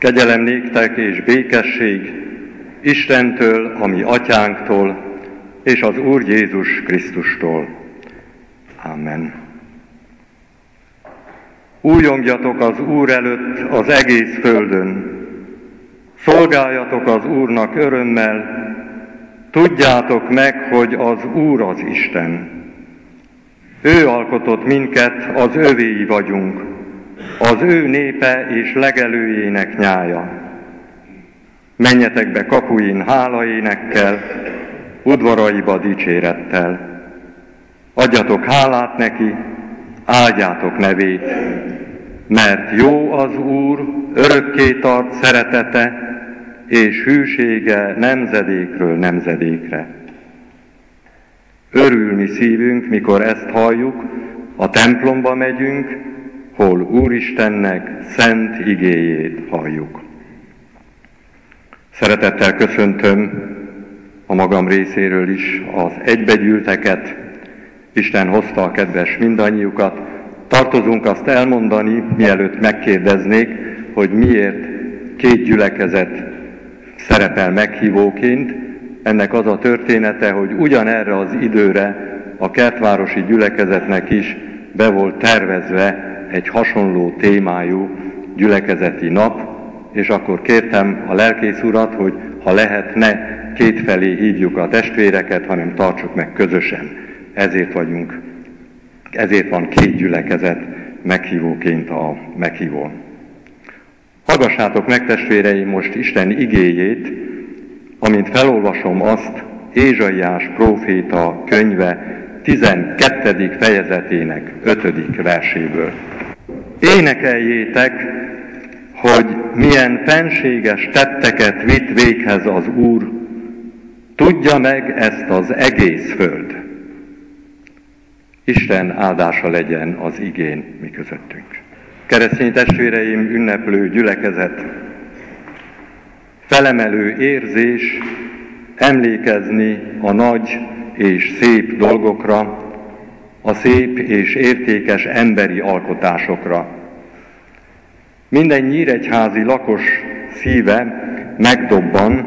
Kegyelem néktek és békesség Istentől, a mi atyánktól, és az Úr Jézus Krisztustól. Amen. Újongjatok az Úr előtt az egész földön, szolgáljatok az Úrnak örömmel, tudjátok meg, hogy az Úr az Isten. Ő alkotott minket, az övéi vagyunk, az ő népe és legelőjének nyája. Menjetek be kapuin hálaénekkel, udvaraiba dicsérettel. Adjatok hálát neki, áldjátok nevét, mert jó az Úr, örökké tart szeretete, és hűsége nemzedékről nemzedékre. Örül mi szívünk, mikor ezt halljuk, a templomba megyünk, hol Úristennek szent igéjét halljuk. Szeretettel köszöntöm a magam részéről is az egybegyűlteket. Isten hozta a kedves mindannyiukat. Tartozunk azt elmondani, mielőtt megkérdeznék, hogy miért két gyülekezet szerepel meghívóként. Ennek az a története, hogy ugyanerre az időre a kertvárosi gyülekezetnek is be volt tervezve egy hasonló témájú gyülekezeti nap, és akkor kértem a lelkész urat, hogy ha lehet, ne kétfelé hívjuk a testvéreket, hanem tartsuk meg közösen. Ezért van két gyülekezet meghívóként a meghívón. Hallgassátok meg, testvéreim, most Isten igéjét, amint felolvasom azt Ézsaiás próféta könyve 12. fejezetének 5. verséből. Énekeljétek, hogy milyen fenséges tetteket vitt véghez az Úr, tudja meg ezt az egész föld. Isten áldása legyen az igén mi közöttünk. Keresztény testvéreim, ünneplő gyülekezet, felemelő érzés emlékezni a nagy és szép dolgokra, a szép és értékes emberi alkotásokra. Minden nyíregyházi lakos szíve megdobban,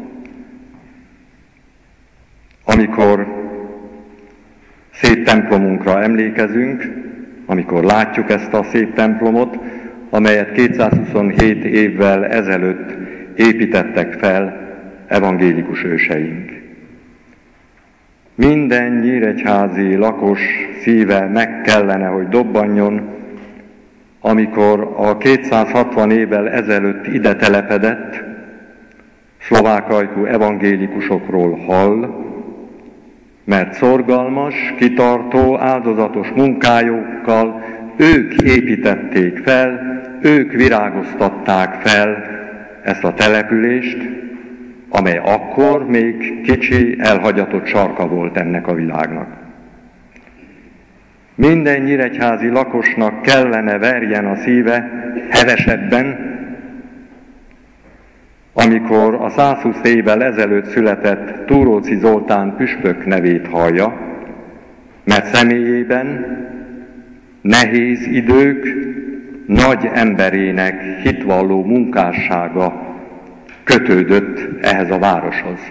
amikor szép templomunkra emlékezünk, amikor látjuk ezt a szép templomot, amelyet 227 évvel ezelőtt építettek fel evangélikus őseink. Minden nyíregyházi lakos szíve meg kellene, hogy dobbanjon, amikor a 260 évvel ezelőtt ide telepedett szlovák ajkú evangélikusokról hall, mert szorgalmas, kitartó, áldozatos munkájukkal ők építették fel, ők virágoztatták fel ezt a települést, amely akkor még kicsi, elhagyatott sarka volt ennek a világnak. Minden nyíregyházi lakosnak kellene verjen a szíve hevesebben, amikor a 120 évvel ezelőtt született Túróczi Zoltán püspök nevét hallja, mert személyében nehéz idők nagy emberének hitvalló munkássága kötődött ehhez a városhoz.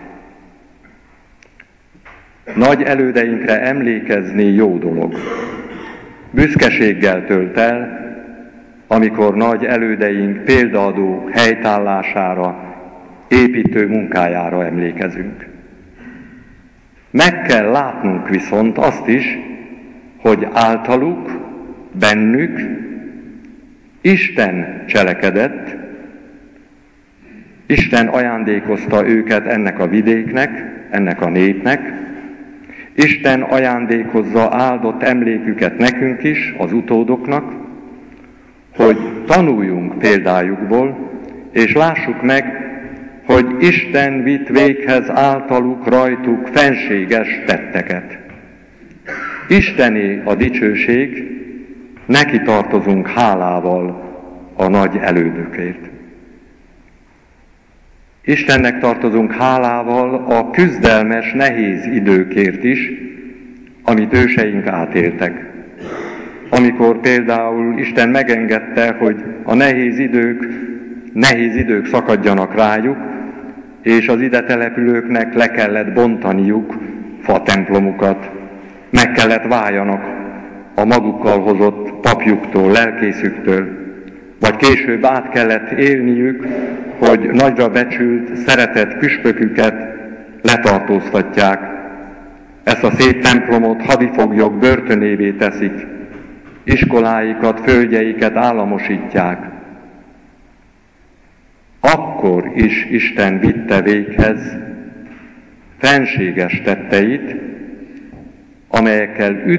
Nagy elődeinkre emlékezni jó dolog. Büszkeséggel tölt el, amikor nagy elődeink példaadó helytállására, építő munkájára emlékezünk. Meg kell látnunk viszont azt is, hogy általuk, bennük Isten cselekedett, Isten ajándékozta őket ennek a vidéknek, ennek a népnek, Isten ajándékozza áldott emléküket nekünk is, az utódoknak, hogy tanuljunk példájukból, és lássuk meg, hogy Isten vitt véghez általuk, rajtuk fenséges tetteket. Istené a dicsőség, neki tartozunk hálával a nagy elődökért. Istennek tartozunk hálával a küzdelmes, nehéz időkért is, amit őseink átéltek. Amikor például Isten megengedte, hogy a nehéz idők nehéz idők szakadjanak rájuk, és az ide települőknek le kellett bontaniuk fa templomukat, meg kellett váljanak a magukkal hozott papjuktól, lelkészüktől, vagy később át kellett élniük, hogy nagyra becsült, szeretett püspöküket letartóztatják. Ezt a szép templomot hadifoglyok börtönévé teszik, iskoláikat, földjeiket államosítják. Akkor is Isten vitte véghez fenséges tetteit, amelyekkel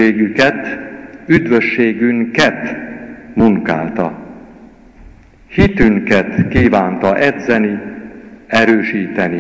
üdvösségünket munkálta. Hitünket kívánta edzeni, erősíteni.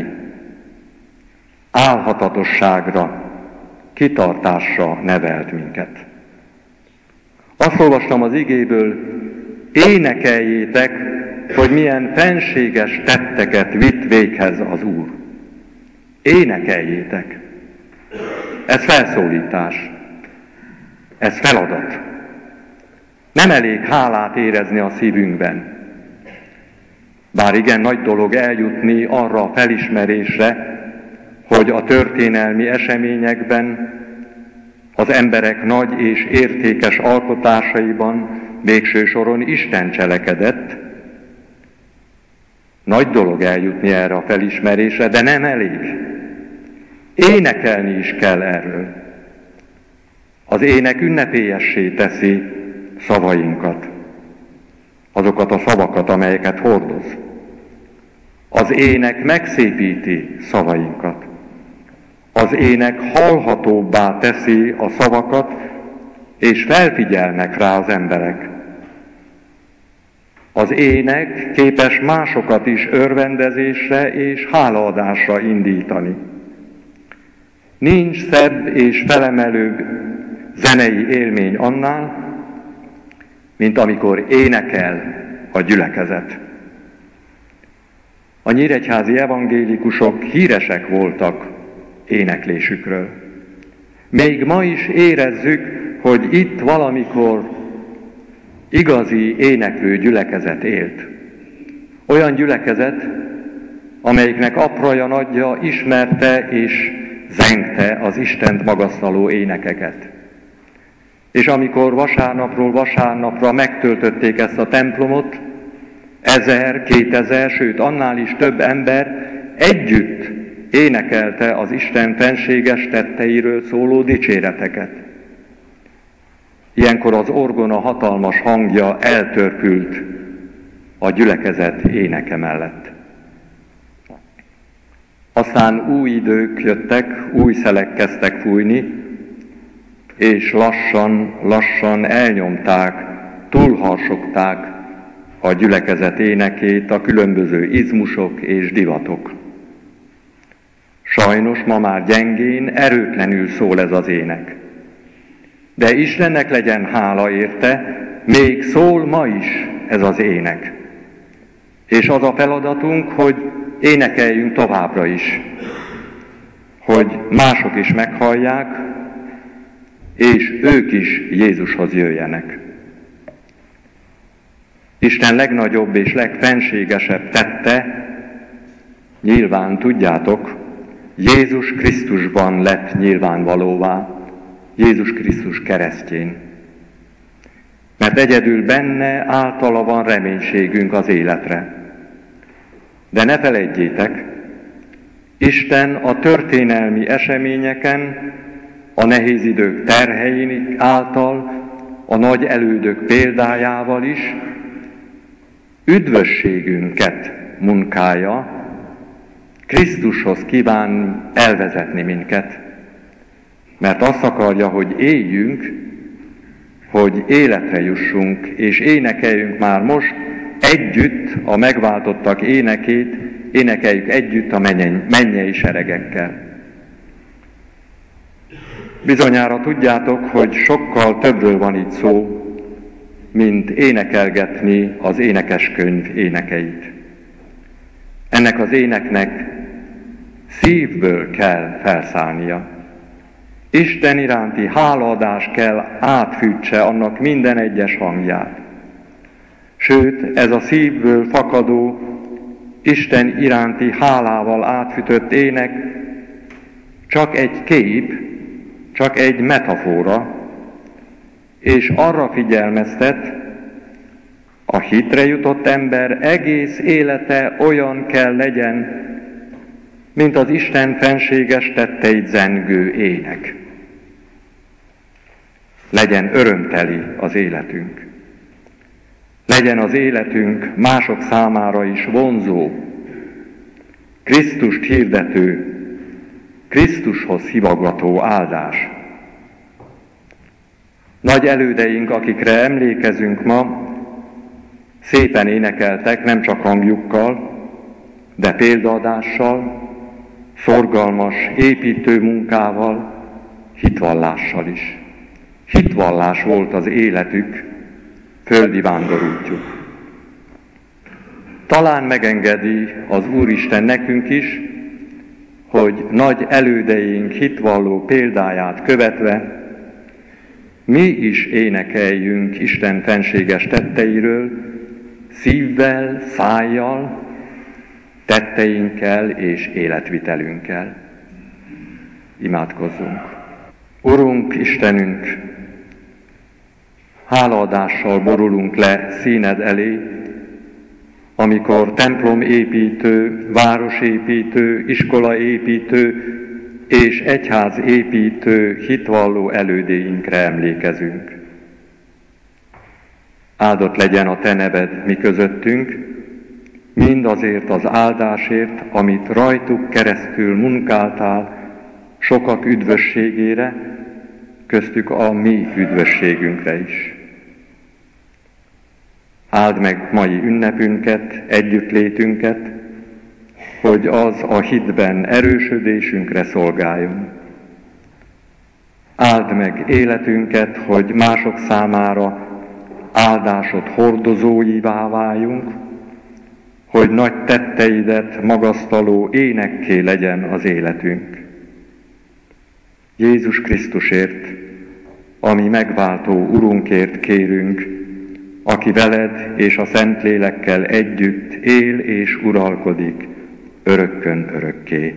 Álhatatosságra, kitartásra nevelt minket. Azt olvastam az igéből, énekeljétek, hogy milyen fenséges tetteket vitt véghez az Úr. Énekeljétek. Ez felszólítás. Ez feladat. Nem elég hálát érezni a szívünkben. Bár igen nagy dolog eljutni arra a felismerésre, hogy a történelmi eseményekben, az emberek nagy és értékes alkotásaiban végső soron Isten cselekedett. Nagy dolog eljutni erre a felismerésre, de nem elég. Énekelni is kell erről. Az ének ünnepélyessé teszi szavainkat, azokat a szavakat, amelyeket hordoz. Az ének megszépíti szavainkat. Az ének hallhatóbbá teszi a szavakat, és felfigyelnek rá az emberek. Az ének képes másokat is örvendezésre és hálaadásra indítani. Nincs szebb és felemelőbb zenei élmény annál, mint amikor énekel a gyülekezet. A nyíregyházi evangélikusok híresek voltak éneklésükről. Még ma is érezzük, hogy itt valamikor igazi éneklő gyülekezet élt. Olyan gyülekezet, amelyiknek apraja nagyja ismerte és zengte az Istent magasztaló énekeket. És amikor vasárnapról vasárnapra megtöltötték ezt a templomot, 1000, 2000, sőt annál is több ember együtt énekelte az Isten fenséges tetteiről szóló dicséreteket. Ilyenkor az orgona hatalmas hangja eltörpült a gyülekezet éneke mellett. Aztán új idők jöttek, új szelek kezdtek fújni, és lassan elnyomták, túlharsogták a gyülekezet énekét a különböző izmusok és divatok. Sajnos ma már gyengén, erőtlenül szól ez az ének. De Istennek legyen hála érte, még szól ma is ez az ének. És az a feladatunk, hogy énekeljünk továbbra is, hogy mások is meghallják, és ők is Jézushoz jöjjenek. Isten legnagyobb és legfenségesebb tette, nyilván tudjátok, Jézus Krisztusban lett nyilvánvalóvá, Jézus Krisztus keresztjén. Mert egyedül benne, általa van reménységünk az életre. De ne feledjétek, Isten a történelmi eseményeken, a nehéz idők terhein által, a nagy elődök példájával is üdvösségünket munkálja, Krisztushoz kíván elvezetni minket, mert azt akarja, hogy éljünk, hogy életre jussunk, és énekeljünk már most együtt a megváltottak énekét, énekeljük együtt a mennyei seregekkel. Bizonyára tudjátok, hogy sokkal többről van itt szó, mint énekelgetni az énekeskönyv énekeit. Ennek az éneknek szívből kell felszállnia. Isten iránti hálaadás kell átfűtse annak minden egyes hangját. Sőt, ez a szívből fakadó, Isten iránti hálával átfütött ének csak egy kép, csak egy metafora, és arra figyelmeztet, a hitre jutott ember egész élete olyan kell legyen, mint az Isten fenséges tetteit zengő ének. Legyen örömteli az életünk. Legyen az életünk mások számára is vonzó, Krisztust hirdető, Krisztushoz hívogató áldás. Nagy elődeink, akikre emlékezünk ma, szépen énekeltek, nem csak hangjukkal, de példaadással, szorgalmas építő munkával, hitvallással is. Hitvallás volt az életük, földi vándorútjuk. Talán megengedi az Úristen nekünk is, hogy nagy elődeink hitvalló példáját követve mi is énekeljünk Isten fenséges tetteiről, szívvel, szájjal, tetteinkkel és életvitelünkkel. Imádkozzunk! Urunk, Istenünk, hálaadással borulunk le színed elé, amikor templomépítő, városépítő, iskolaépítő és egyházépítő hitvalló elődéinkre emlékezünk. Áldott legyen a Te neved mi közöttünk, mindazért az áldásért, amit rajtuk keresztül munkáltál sokak üdvösségére, köztük a mi üdvösségünkre is. Áld meg mai ünnepünket, együttlétünket, hogy az a hitben erősödésünkre szolgáljon. Áld meg életünket, hogy mások számára áldásod hordozóivá váljunk, hogy nagy tetteidet magasztaló énekké legyen az életünk. Jézus Krisztusért, ami megváltó Urunkért kérünk, aki veled és a Szentlélekkel együtt él és uralkodik, örökkön örökké.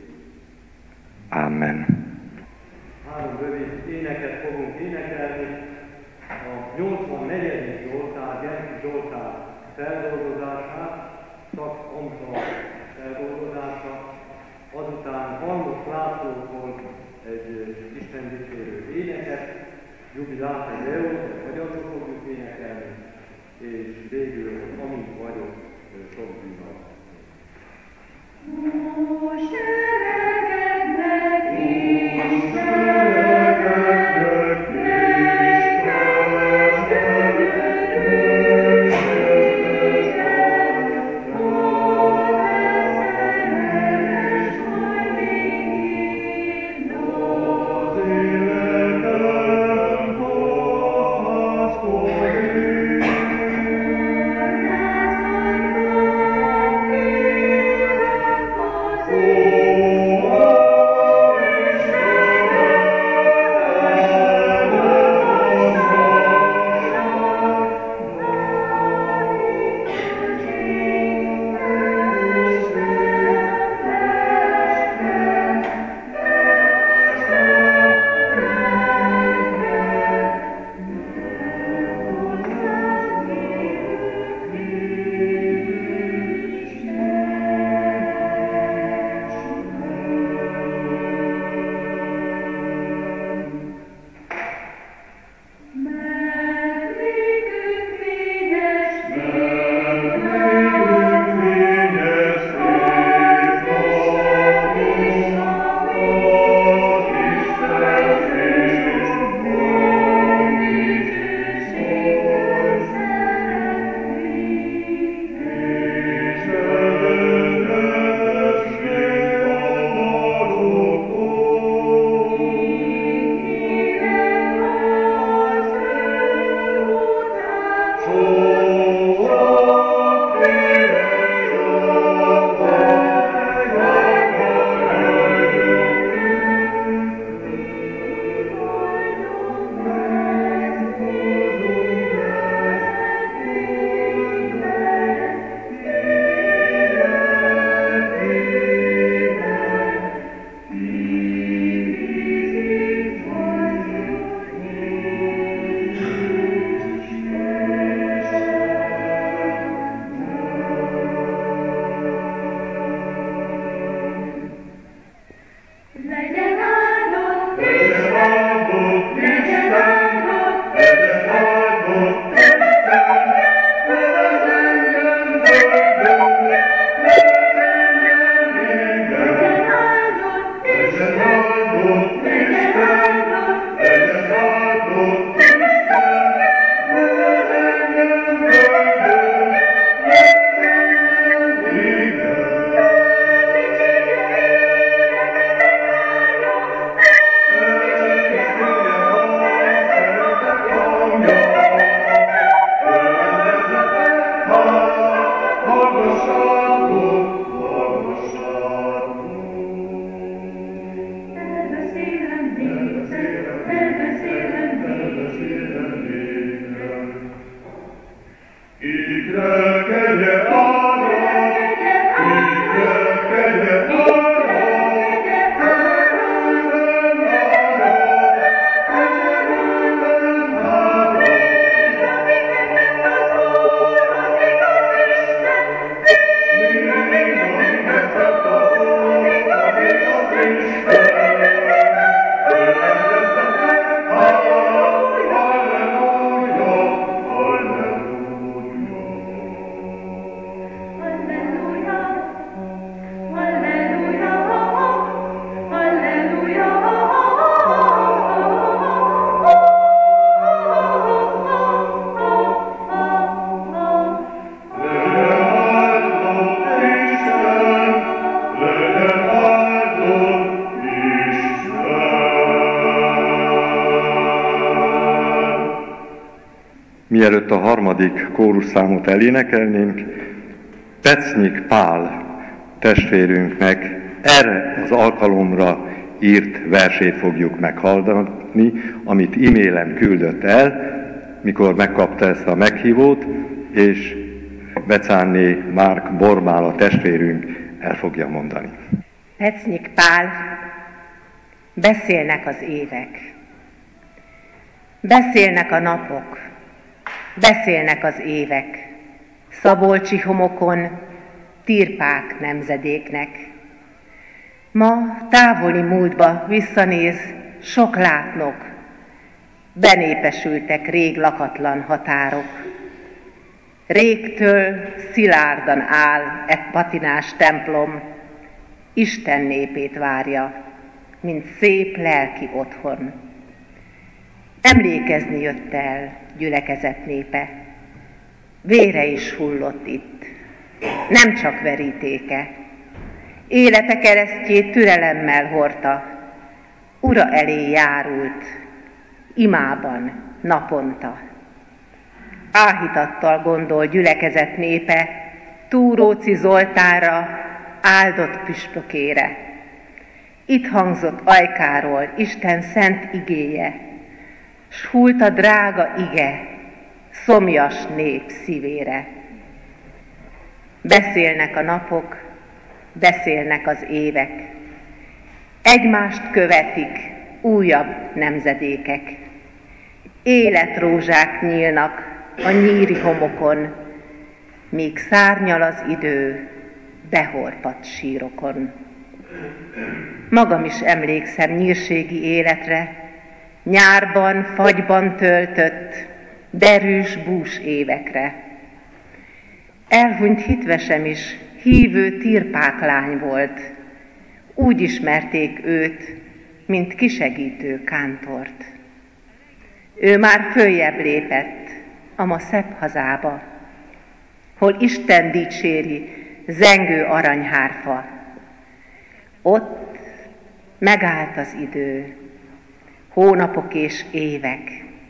Amen. 3 rövid éneket fogunk énekelni. A 84. Zsoltár, Genki Zsoltár feldolgozását, Szak Omsa feldolgozása, azután Halmos Lászlótól egy Isten dicsérő éneket, Jubilate Deo, magyarul fogjuk énekelni, és végül, amint vagyok, sok bűnöm. Ó, seregednek én! mielőtt a harmadik kórusszámot elénekelnénk, Pecnyik Pál testvérünknek erre az alkalomra írt versét fogjuk meghallgatni, amit e-mailen küldött el, mikor megkapta ezt a meghívót, és Becánné Márk Borbála testvérünk el fogja mondani. Pecnyik Pál, beszélnek az évek, beszélnek a napok, beszélnek az évek, szabolcsi homokon, tirpák nemzedéknek. Ma távoli múltba visszanéz sok látnok, benépesültek rég lakatlan határok. Régtől szilárdan áll e patinás templom, Isten népét várja, mint szép lelki otthon. Emlékezni jött el gyülekezet népe, vére is hullott itt, nem csak verítéke. Élete keresztjét türelemmel hordta, Ura elé járult, imában naponta. Áhítattal gondol gyülekezet népe Túróczi Zoltánra, áldott püspökére. Itt hangzott ajkáról Isten szent igéje, s hult a drága ige szomjas nép szívére. Beszélnek a napok, beszélnek az évek, egymást követik újabb nemzedékek. Életrózsák nyílnak a nyíri homokon, míg szárnyal az idő behorpadt sírokon. Magam is emlékszem nyírségi életre, nyárban, fagyban töltött, derűs bús évekre. Elhunyt hitvesem is hívő tirpák lány volt, úgy ismerték őt, mint kisegítő kántort. Ő már följebb lépett a ma szebb hazába, hol Isten dicséri zengő aranyhárfa. Ott megállt az idő, hónapok és évek,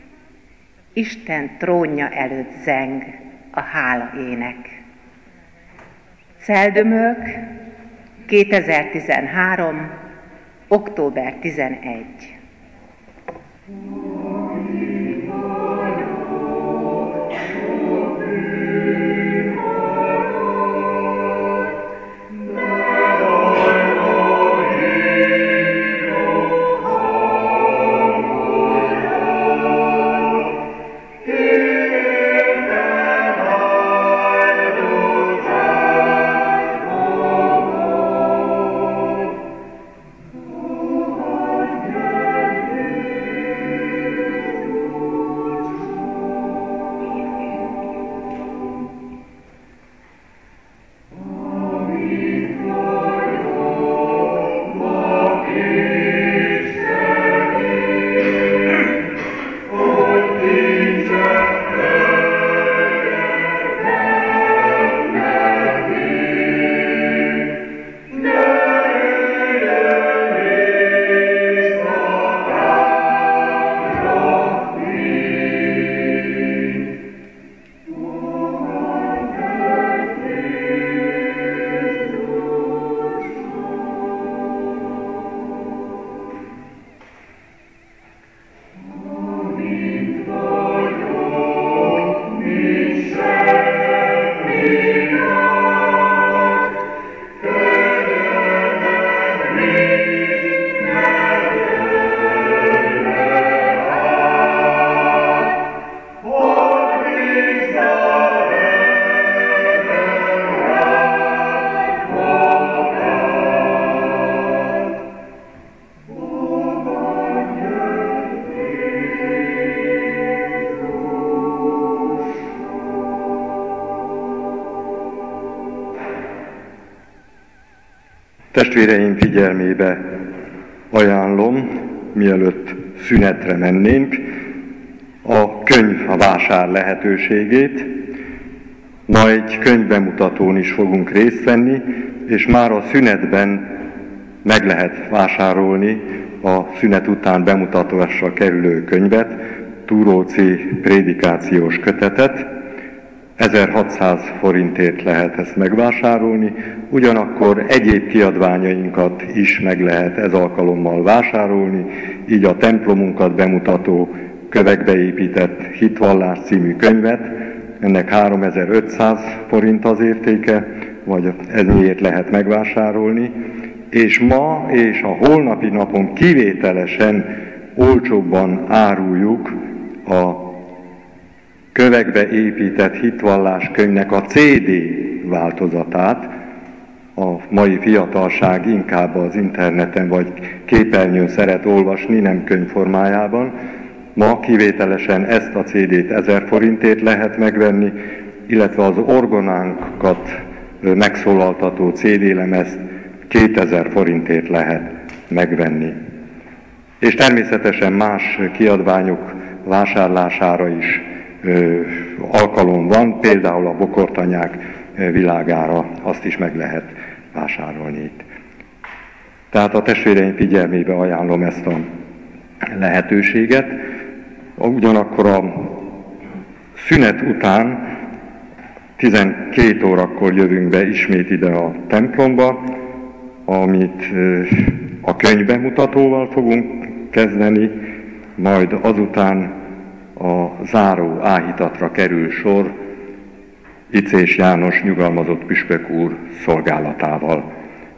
Isten trónja előtt zeng a hála ének. Celdömölk, 2013. október 11. Testvéreim figyelmébe ajánlom, mielőtt szünetre mennénk, a könyvvásár lehetőségét. Ma egy könyvbemutatón is fogunk részt venni, és már a szünetben meg lehet vásárolni a szünet után bemutatásra kerülő könyvet. Túróci prédikációs kötetet. 1600 forintért lehet ezt megvásárolni, ugyanakkor egyéb kiadványainkat is meg lehet ez alkalommal vásárolni, így a templomunkat bemutató Kövekbe épített hitvallás című könyvet, ennek 3500 forint az értéke, vagy ennyiért lehet megvásárolni, és ma és a holnapi napon kivételesen olcsóbban áruljuk a Kövekbe épített hitvallás könyvnek a CD változatát. A mai fiatalság inkább az interneten vagy képernyőn szeret olvasni, nem könyvformájában. Ma kivételesen ezt a CD-t 1000 forintért lehet megvenni, illetve az orgonánkat megszólaltató CD-lemezt 2000 forintért lehet megvenni. És természetesen más kiadványok vásárlására is alkalom van, például a bokortanyák világára azt is meg lehet vásárolni itt. Tehát a testvéreim figyelmébe ajánlom ezt a lehetőséget. Ugyanakkor a szünet után 12 órakor jövünk be ismét ide a templomba, amit a könyvbemutatóval fogunk kezdeni, majd azután a záró áhítatra kerül sor Icés János nyugalmazott püspök úr szolgálatával.